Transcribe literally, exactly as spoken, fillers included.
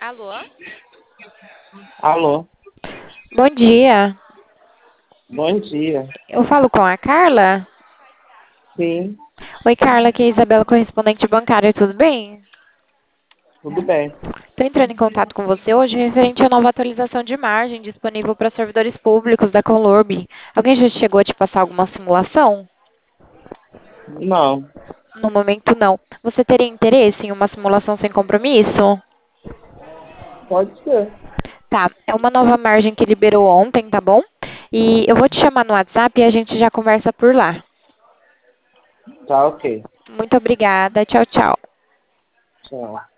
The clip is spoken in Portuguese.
Alô? Alô, Bom dia. bom dia. Eu falo com a Carla? Sim, Oi, Carla, aqui é a Isabela, correspondente bancária, tudo bem? tudo bem. Estou entrando em contato com você hoje referente à nova atualização de margem disponível para servidores públicos da Conlurb. Alguém já chegou a te passar alguma simulação? Não, No momento, não. Você teria interesse em uma simulação sem compromisso? pode ser. Tá, é uma nova margem que liberou ontem, tá bom? E eu vou te chamar no WhatsApp e a gente já conversa por lá. Tá ok. Muito obrigada. Tchau, tchau. Tchau.